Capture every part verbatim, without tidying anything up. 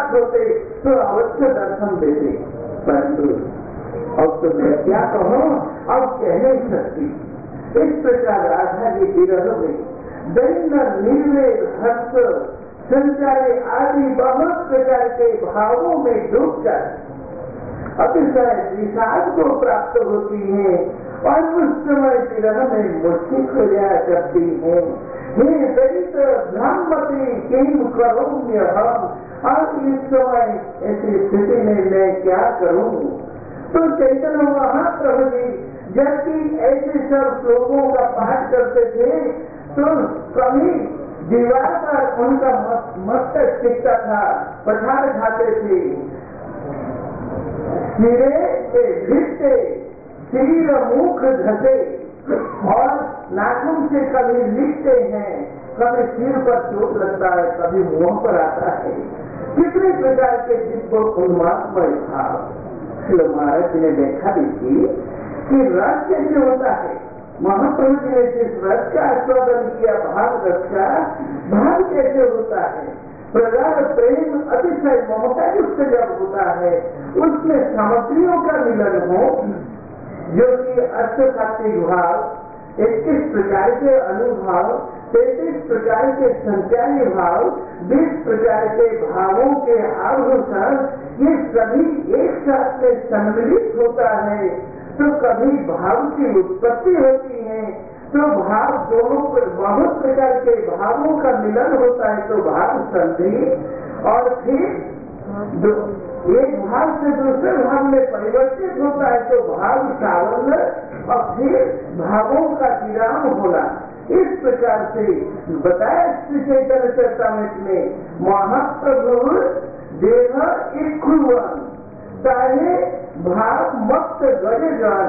साथ होते तो अवश्य दर्शन देते, परंतु अब तो मैं क्या कहूँ, अब कह नहीं सकती। इस प्रकार राधा के विरह में दैन्य निर्वेद हर्ष संचारे आदि बहुत प्रकार के भावों में डूबकर अतिशय विषाद को प्राप्त होती है और उस समय विरह में मुक्ति खोया करती है। हे दरित ब्रह्मति किम करूँगी हम, और इस समय ऐसी स्थिति में मैं क्या करूँ। तो चैतन्य महाप्रभु जी जबकि ऐसे सब श्लोकों का पाठ करते थे तो कभी दीवार पर उनका मस्तक टिकता था, पठार खाते थे, सिरे के भित्ते शरीर मुख घसे और नाखून से कभी लिखते हैं, कभी सिर पर चोट लगता है, कभी मुंह पर आता है। कितने प्रकार के जिनको उन्मादमय भाव। महाराज ने देखा भी थी कि रस कैसे होता है। महाप्रभु जी ने जिस रस का आस्वादन किया, भाव रस का भाव कैसे होता है। प्रगाढ़ प्रेम अतिशय ममता युक्त जब होता है, उसमें सामग्रियों का मिलन हो, जो कि अर्थशास्त्रिक भाव, इक्कीस प्रकार के अनुभाव, तैतीस प्रकार के संचारी भाव, बीस प्रकार के भावों के आभूषण, ये सभी एक साथ में सम्मिलित होता है तो कभी भाव की उत्पत्ति होती है, तो भाव दोनों बहुत प्रकार के भावों का मिलन होता है तो भाव संधि, और फिर एक भाव से दूसरे भाव में परिवर्तित होता है तो भाव सावल्य, और फिर भावों का विराम होना। इस प्रकार से बताया श्री चैतन्य चरितामृत में महाप्रभु देह इक्खुवन चाहे भाव मत गजे जान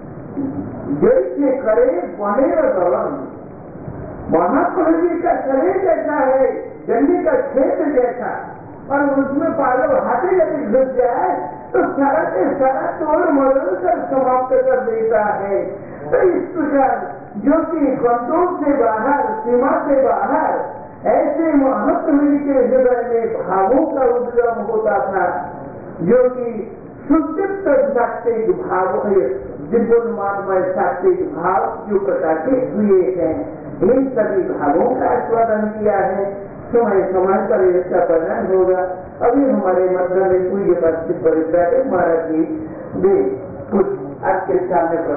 जैसे करे बने दलन। महाप्रभु जी का शरीर जैसा है गंडी का खेत जैसा, और उसमें पालो हाथी यदि घुस जाए तो सारा के सारा तोड़ मरोड़ कर समाप्त कर देता है। तो इस प्रकार जो कि कंट्रोल से बाहर, सीमा से बाहर, ऐसे महाप्रभु के हृदय में भावों का उद्गम होता था, जो कि सुचित सात्विक भाव, दिव्योन्मादमय सात्विक भाव जो प्रकाशित हुए हैं, इन सभी भावों का आस्वादन किया है। समय समय पर इसका परिणाम होगा। अभी हमारे मध्य में कोई उपस्थित परिचय महाराज जी भी कुछ आपके सामने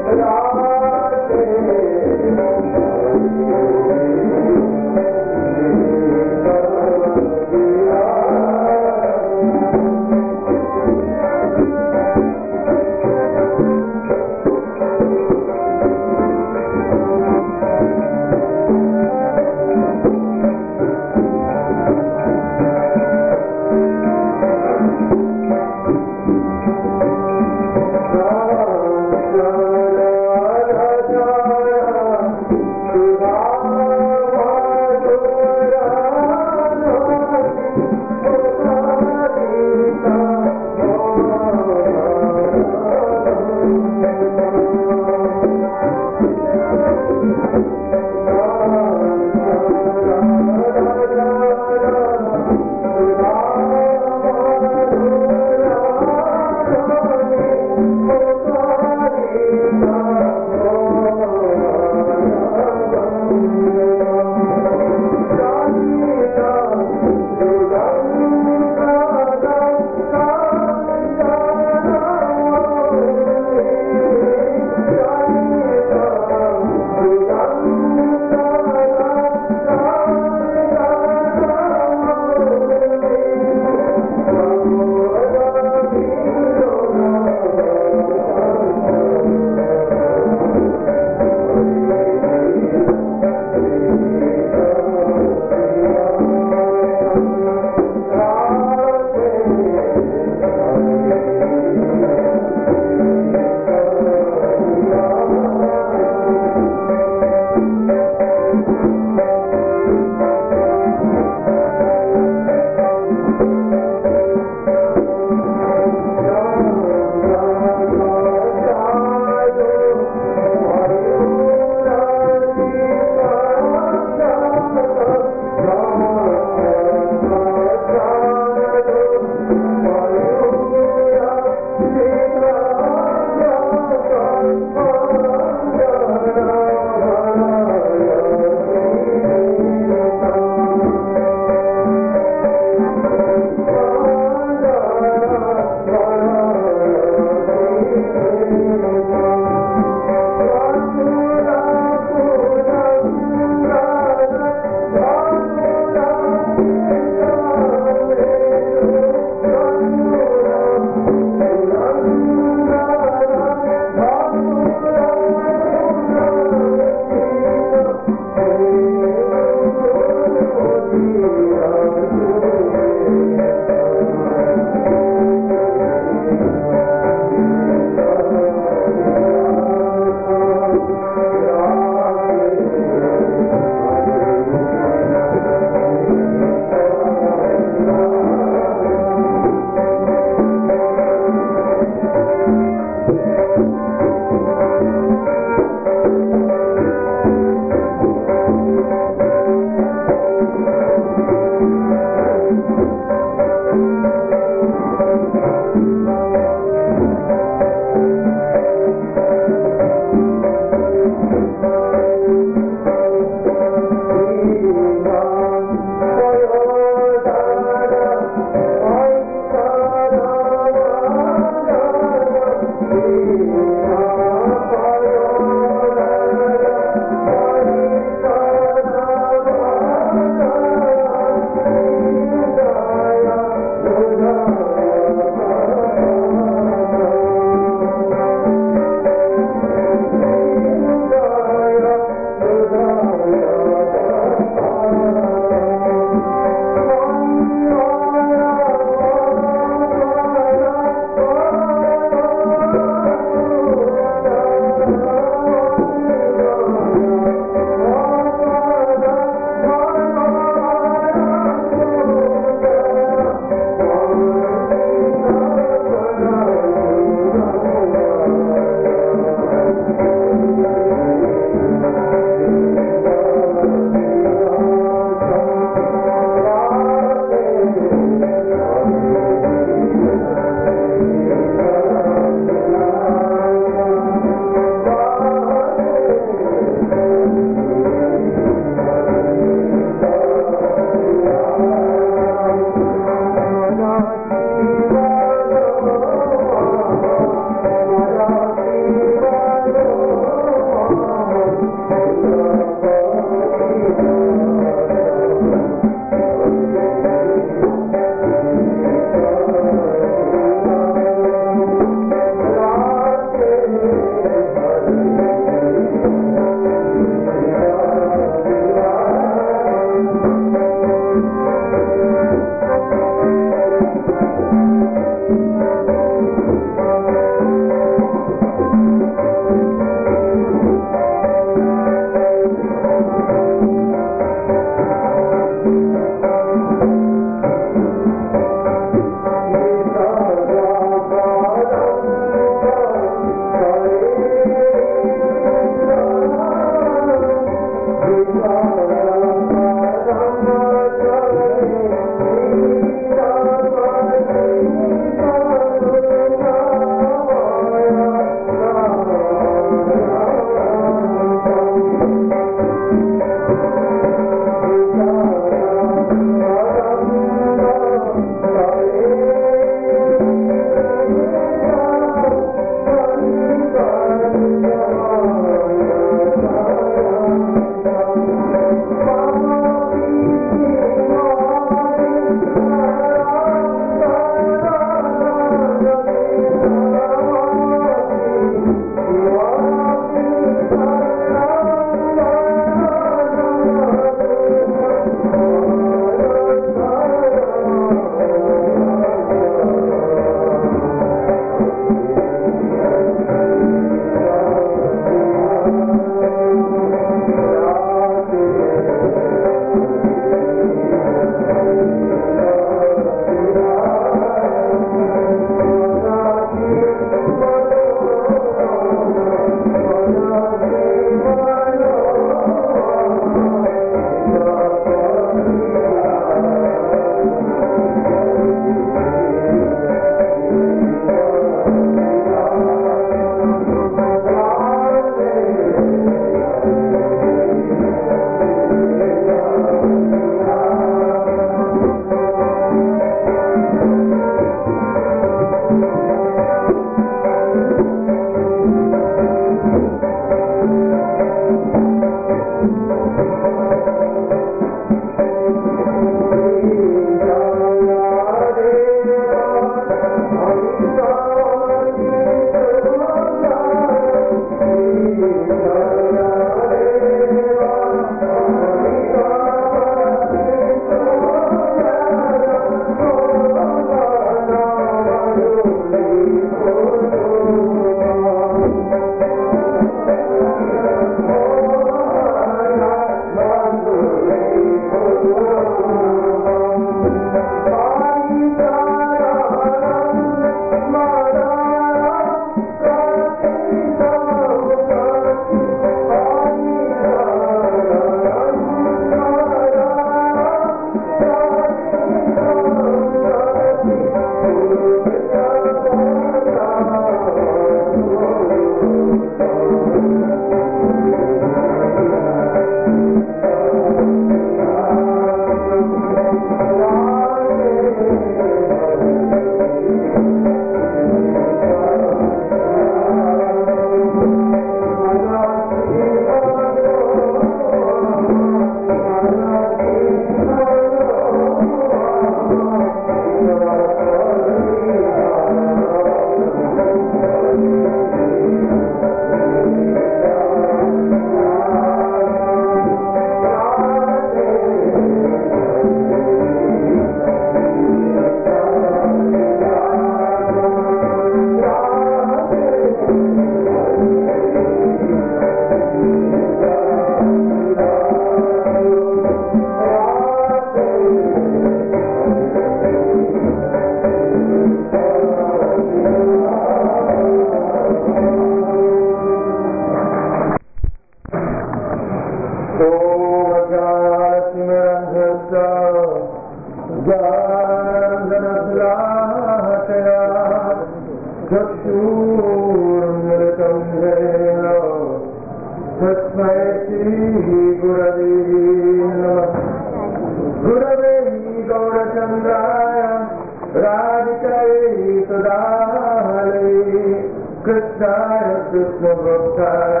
पूर्णमृतं येन तस्मै श्रीगुरवे नमः। गुरवे गौरचन्द्राय राधिकायै सदाहरे कृष्णाय कृष्णभक्ताय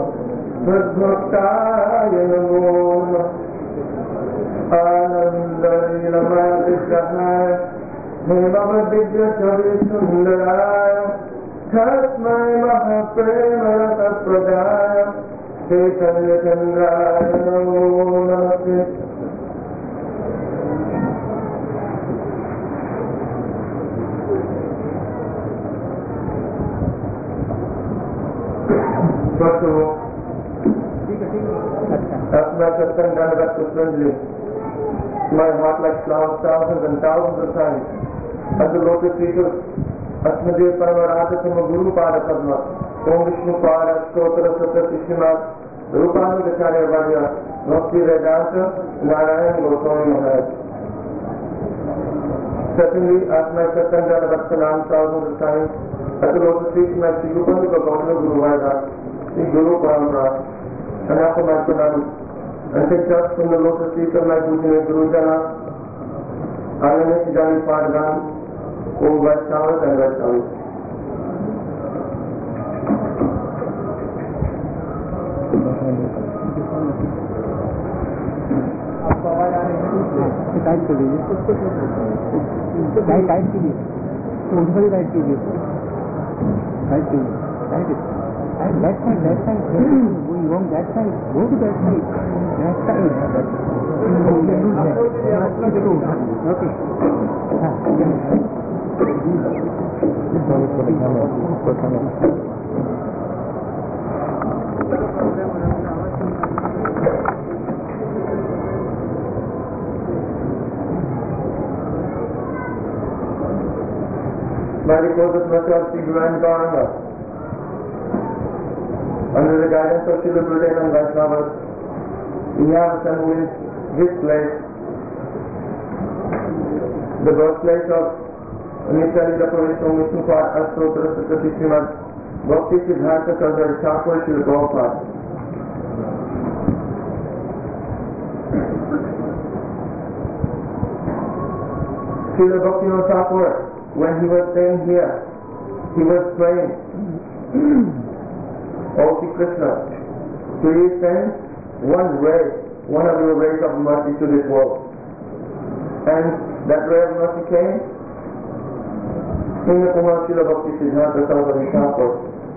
तद्भक्ताय नमो नमः। आनन्दलीलमविग्रहाय हेमवदिव्यचरितसुन्दराय तस्मै महाप्रेमरसप्रदाय चैतन्यचन्द्राय नमो नमस्ते। अपना सत्संग दंडवत पुष्पांजलि. My heart like flowers, thousands and thousands of times at the lotus feet of Asmadev Paramarata Guru Pada Padma, Om Vishnu Pada, Stotra Sattva Srimad Rupanugacharya Varya, Bhakti Vedanta, Narayan Goswami Maharaj. Secondly, at my Satsang Dhanavad Salam thousands of times at the lotus feet of my Sri Rupanuga Gautama Guru Varya, Sri Guru Paramara, and after my Pranam, and take just from the lotus feet of my Pujana Guru Jana, Ananya Siddhani Padgan, Om Vaishnavas and Vaishnavas. आपको आवाज आ रही है? Tight कर दीजिए, tight tight कीजिए, उनको भी tight कीजिए, टाइट कीजिए, tight tight left side left side going wrong that side go to that side that side okay हाँ By the course of myself, Sri Guru Gauranga, under the guidance of Srila Gurudev and Vaishnavas, we have assembled this place, the birthplace of Nitya Lila Pravishna Vishnu Pad Astotra Sattva Srimad Bhakti Siddhanta Saraswati Thakur Srila Prabhupada. Srila Bhaktivinoda Thakur, when he was staying here, he was praying, O Sri Krishna, please send one ray, one of your rays of mercy to this world. And that ray of mercy came in the form of Srila Bhakti Siddhanta Saraswati Thakur.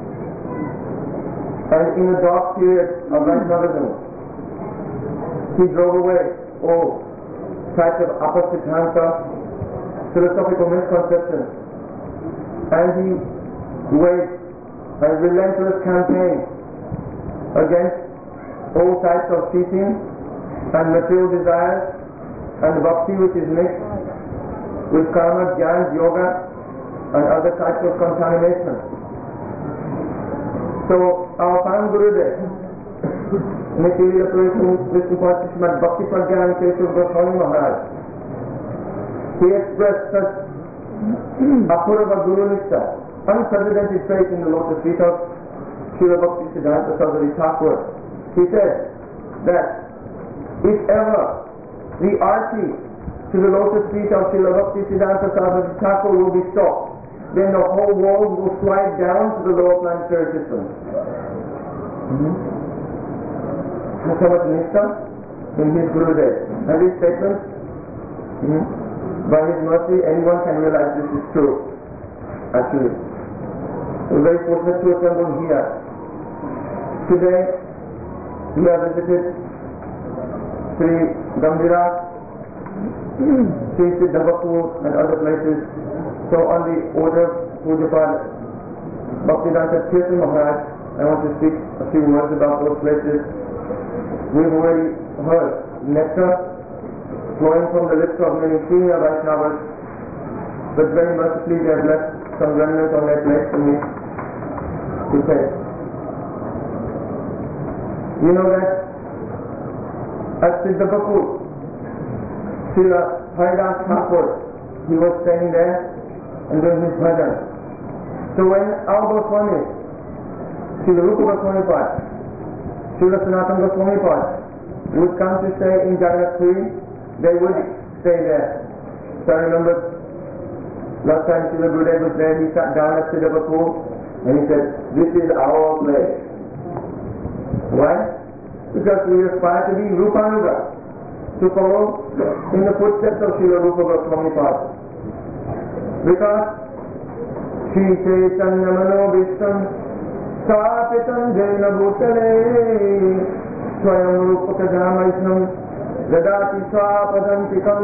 And in the dark period of Vaishnavism, he drove away all types of apasiddhanta, philosophical misconceptions, and he waged a relentless campaign against all types of cheating and material desires and bhakti which is mixed with karma, jnana, yoga and other types of contamination. So our Param Gurudev, Nitya Lila Pravishna Vishnu Pad Srimad Bhakti Pragyan Keshav Goswami Maharaj, he expressed such apurva Guru Nishtha, unprecedented faith in the lotus feet of Srila Bhakti Siddhanta Saraswati Thakur. He said that if ever the arti to the lotus feet of Srila Bhakti Siddhanta Saraswati Thakur will be stopped, then the whole world will slide down to the lower planetary system. Mm-hmm. That's how much Nishtha in his Gurudev. And these statements, mm-hmm, by his mercy, anyone can realize this is true. Actually, we're very fortunate to assemble here. Today, we have visited Sri Gambhira, Sri Siddhavapur and other places. So on the order of Pujapad Bhaktivedanta Kirtan Maharaj, I want to speak a few words about those places. We've already heard nectar flowing from the lips of many senior Vaishnavas, but very mercifully they have left some remnants on their plate for me to say. You know that at Siddhavapur, Srila Haridas Thakur, he was staying there and doing his bhajan. So when our Goswamis, Srila Rupa Goswami Pad, Srila Sanatana Goswami Pad, would come to stay in Jagannath Puri, they would stay there. So I remember last time Srila Gurudev was there, he sat down at Siddhapur and he said, this is our place. Why? Because we aspire to be Rupanuga, to follow in the footsteps of Srila Rupa Goswami Pad. Because Shri Chaitanya Manobishtam Sapitam Jaina Bhutale Swayam Rupa Kadamaisnam Dadati Swapadantikam.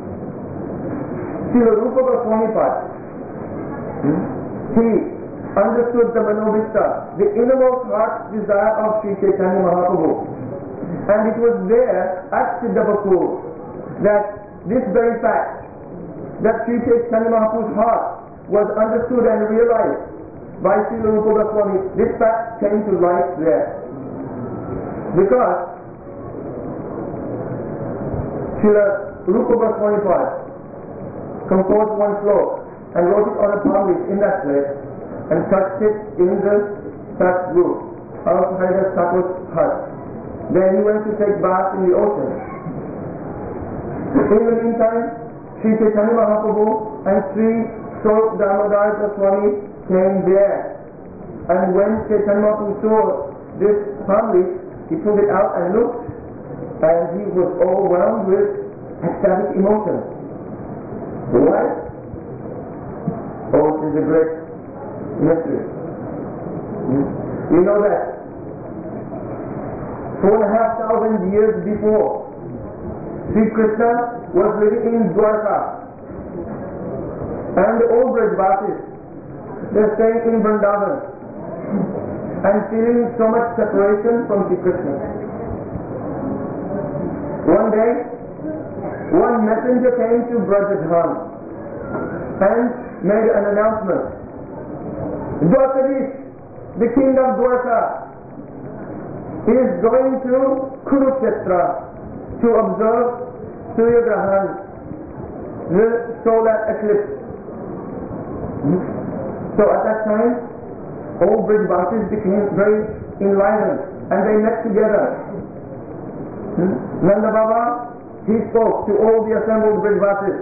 Srila Rupa Goswami Pad, hmm? he understood the Manobishta, the innermost heart's desire of Sri Chaitanya Mahaprabhu. And it was there at Siddhapur that this very fact, that Sri Chaitanya Mahaprabhu's heart was understood and realized by Srila Rupa Goswami, this fact came to light there. Because Srila Rupa Goswami Pad composed one slok and wrote it on a palm leaf in that place and touched it in the thatched roof of Haridas Thakur's hut. Then he went to take bath in the ocean. In the meantime, Sri Chaitanya Mahaprabhu and Sri Swarup Damodar Goswami came there. And when Chaitanya Mahaprabhu saw this palm leaf, he pulled it out and looked, and he was overwhelmed with ecstatic emotion. Why? Oh, it is a great mystery. Hmm? You know that four and a half thousand years before, Sri Krishna was living in Dwarka, and the old Brajvasis, they're staying in Vrindavan and feeling so much separation from Sri Krishna. One day, one messenger came to Brajadhan and made an announcement. Dwarkadish, the king of Dwarka, is going to Kurukshetra to observe Surya Grahan, the solar eclipse. So at that time, all Brajvasis became very enlightened and they met together. Hmm? Nanda Baba, he spoke to all the assembled Brajvasis.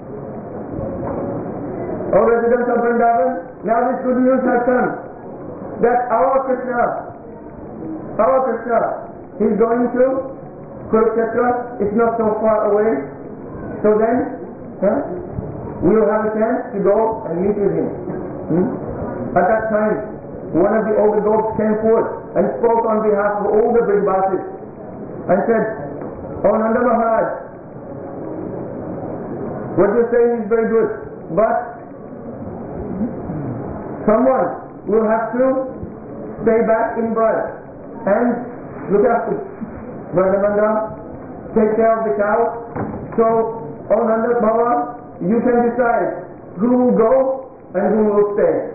O residents of Vrindavan, now this good news has come that our Krishna, our Krishna, he's going to Kurukshetra, it's not so far away. So then, huh, we will have a chance to go and meet with him. Hmm? At that time, one of the older goats came forth and spoke on behalf of all the Brajvasis and said, "Oh Nanda Maharaj, what you're saying is very good, but someone will have to stay back in Braj and look after Vrindavan, take care of the cow. So, oh Nanda Baba, you can decide who will go and who will stay."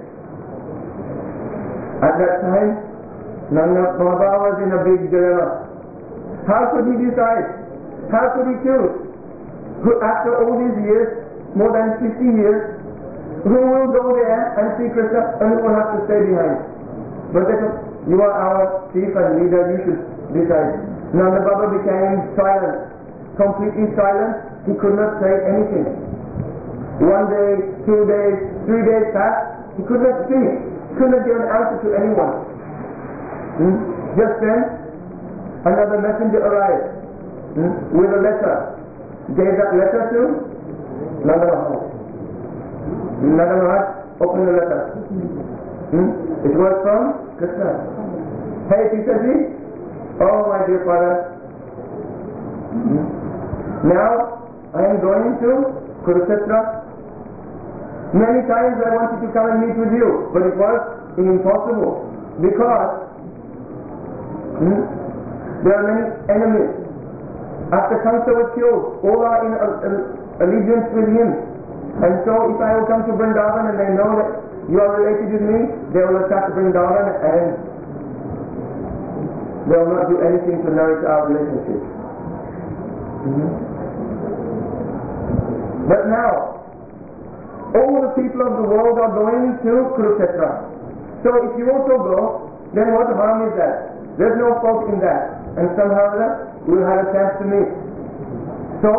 At that time, Nanda Baba was in a big dilemma. How could he decide? How could he choose? Who, after all these years, more than fifty years, who will go there and see Krishna and who will have to stay behind? But they said, "You are our chief and leader, you should decide." Nanda Baba became silent, completely silent. He could not say anything. One day, two days, three days passed. He could not speak. He could not give an answer to anyone. Hmm? Just then, another messenger arrived hmm? with a letter. Gave that letter to Nanda Maharaj. Nanda Maharaj opened the letter. Hmm? It was from Krishna. "Hey Sitaji, oh my dear father, hmm? now I am going to Kurukshetra. Many times I wanted to come and meet with you, but it was impossible because hmm, there are many enemies. After Kamsa was killed, all are in allegiance with him. And so if I will come to Vrindavan and they know that you are related with me, they will attack Vrindavan and they will not do anything to nourish our relationship. Mm-hmm. But now, all the people of the world are going to Kurukshetra. So if you also go, then what harm is that? There's no fault in that. And somehow we'll have a chance to meet. So,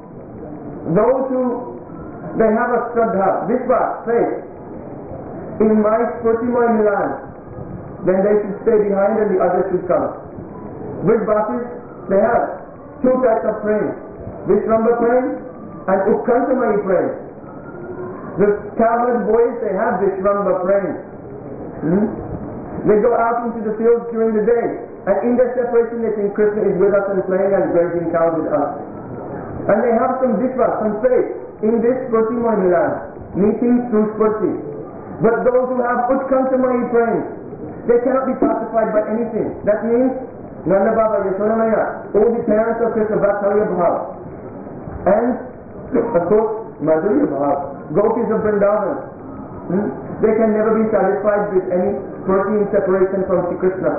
those who, they have a Shraddha, Vishwas, faith, in my Spurtimoy Milan, then they should stay behind and the others should come. Vishwasis, they have two types of praying. Vishramba praying and Utkantamai praying. The cowherd boys, they have Vishramba praying. Hmm? They go out into the fields during the day, and in their separation they think Krishna is with us and playing and grazing cows with us. And they have some Vishwas, some faith in this Spurtimoy Milan, meeting through Spurti. But those who have Utkantamai praying, they cannot be pacified by anything. That means Nanda Baba, Yashoda Maya, all the parents of Krishna, Vatsalya Bhav. And, of course, Madhurya Bhav, Gopis of Vrindavan. Hmm? They can never be satisfied with any Spurti in separation from Sri Krishna.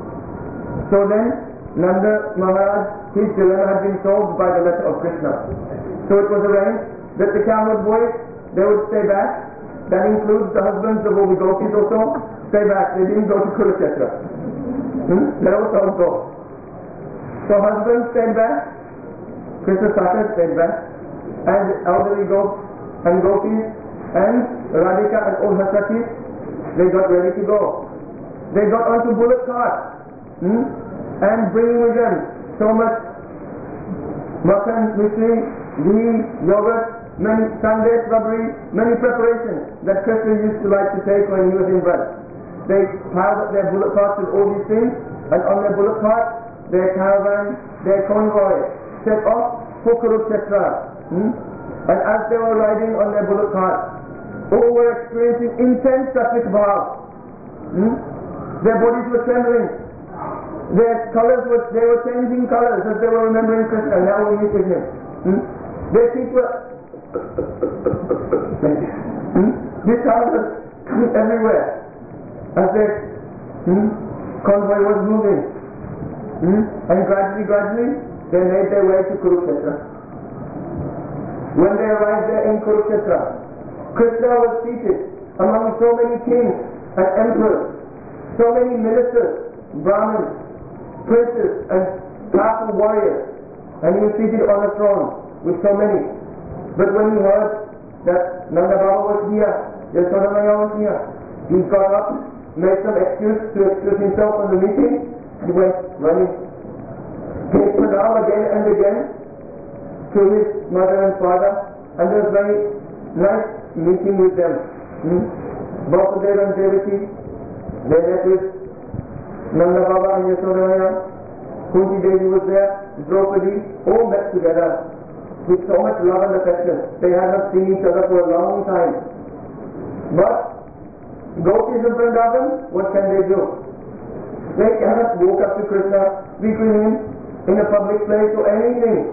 So then, Nanda Maharaj, his dilemma had been solved by the letter of Krishna. So it was arranged that the cowherd boys, they would stay back. That includes the husbands of all the gopis also. Stay back. They didn't go to Kurukshetra. Hmm? They also go. So husbands stayed back. Krishna Saka stayed back. And elderly gopis and gopis and Radhika and all her Sakhis, they got ready to go. They got onto bullock carts. Hmm? And bringing with them so much makhan, mishri, ghee, yogurt, many sandesh, rubbery, many preparations that Krishna used to like to take when he was in Braj. They piled up their bullock carts with all these things, and on their bullock carts, their caravan, their convoy set off for Kurukshetra. Hmm? And as they were riding on their bullock carts, all were experiencing intense sattvic bhav. Hmm? Their bodies were trembling. Their colors were, they were changing colors as they were remembering Krishna. Now we meet with him. Hmm? Their feet were hmm? This sound was coming everywhere as their hmm? convoy was moving. Hmm? And gradually, gradually, they made their way to Kurukshetra. When they arrived there in Kurukshetra, Krishna was seated among so many kings and emperors, so many ministers, Brahmins, princes and powerful warriors, and he was seated on a throne with so many. But when he heard that Nanda Baba was here, Yashoda Maya was here, he got up, made some excuse to excuse himself from the meeting, and went running. Gave pranam again and again to his mother and father, and there was very nice meeting with them. Hmm? Vasudeva and Devaki, they met with Nanda Baba and Yashoda Maya, Kunti Devi was there, Draupadi, all met together with so much love and affection. They had not seen each other for a long time. But gopis of Vrindavan, what can they do? They cannot walk up to Krishna, speak with him in a public place or anything.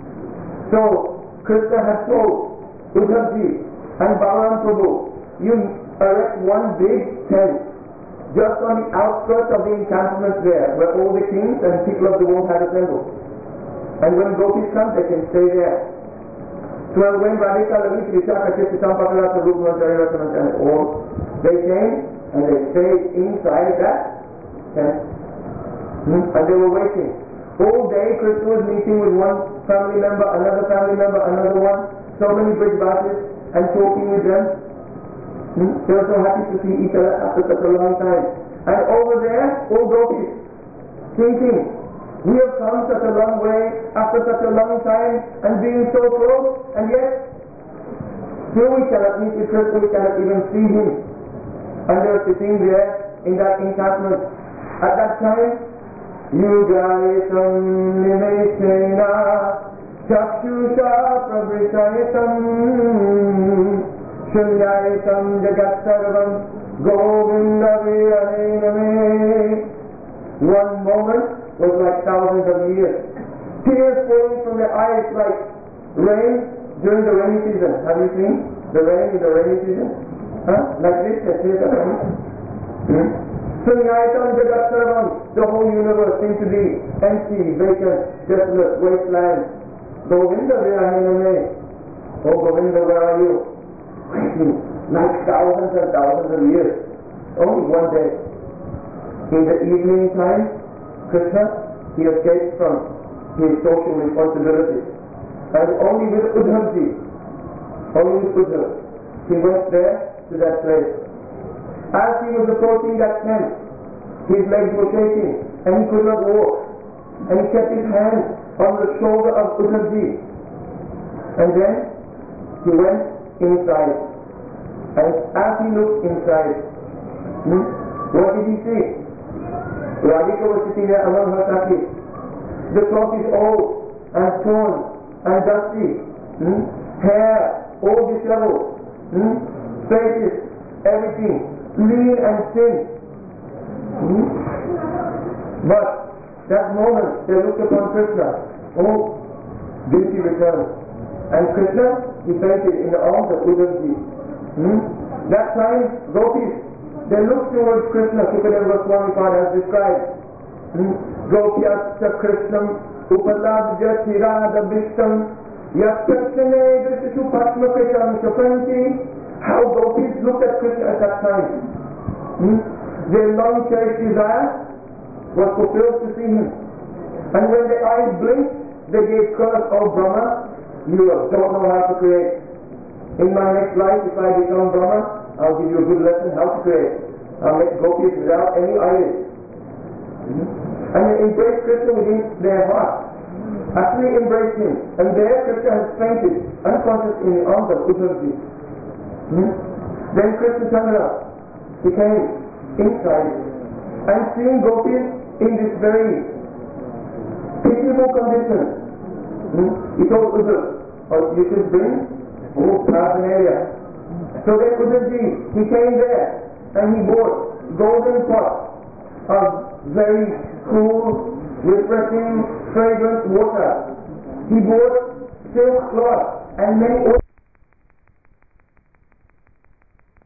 So Krishna has told Uddhavji and Balaram Prabhu, you erect one big tent just on the outskirts of the encampment there, where all the kings and people of the world had assembled. And when gopis come, they can stay there. So when Radhika, Lalita, Vishaka, Chitam, Patalata, Rupman, Jayaratan, and all, they came and they stayed inside that tent. Hmm? And they were waiting. All day Krishna was meeting with one family member, another family member, another one, so many Brajvasis, and talking with them. Hmm? They were so happy to see each other after such a long time. And over there, all gopis, thinking, we have come such a long way after such a long time and being so close, and yet still we cannot meet with Krishna, we cannot even see him. And they were sitting there in that encampment. At that time, Yugayetam Nimeshena Chakshusha Prabhishayetam Shunyayetam Jagat Sarvam Govinda Viraname. One moment was like thousands of years. Tears falling from their eyes like rain during the rainy season. Have you seen the rain in the rainy season? Huh? Like this, the tears are coming. Hmm? Sunyayatam Jagat Sarvam, the whole universe seems to be empty, vacant, desolate, wasteland. Govinda Virahiname. Oh Govinda, where are you? waiting like thousands and thousands of years. Only one day. In the evening time, Krishna, he escaped from his social responsibilities. And only with Uddhavji, only with Uddhav, he went there to that place. As he was approaching that tent, his legs were shaking and he could not walk. And he kept his hand on the shoulder of Uddhavji. And then he went inside. And as he looked inside, hmm, what did he see? Radhika was sitting there among her sakis. The cloth is old and torn and dusty. Hmm? Hair all disheveled. Hmm? Faces, everything, lean and thin. Hmm? But that moment they looked upon Krishna. Oh, beauty returned. And Krishna, he fainted in the arms of Uddhavji. Hmm? That time, gopis, they looked towards Krishna, Sukadeva Goswami has described. Hmm? Gopyasya Krishnam Upalabhya Tirada Bhishtam Yakyakshane Drishishu Patmakritam Shapanti. How gopis looked at Krishna at that time. Hmm? Their long cherished desire was fulfilled to see him. And when their eyes blinked, they gave curse, oh Brahma, you don't know how to create. In my next life, if I become Brahma, I'll give you a good lesson how to create. I'll make gopis without any eyelids. Mm-hmm. And they embraced Krishna within their heart. Actually embraced him. And there Krishna has fainted, unconscious in the arms of Uddhavji. Mm-hmm. Then Krishna Chandra, he came inside. And seeing gopis in this very pitiable condition, mm-hmm, he told Uddhav, oh, you should bring oh, paraphernalia. So then Uddhavji, he came there and he bought golden pots of very cool, refreshing, fragrant water. He bought silk cloth and many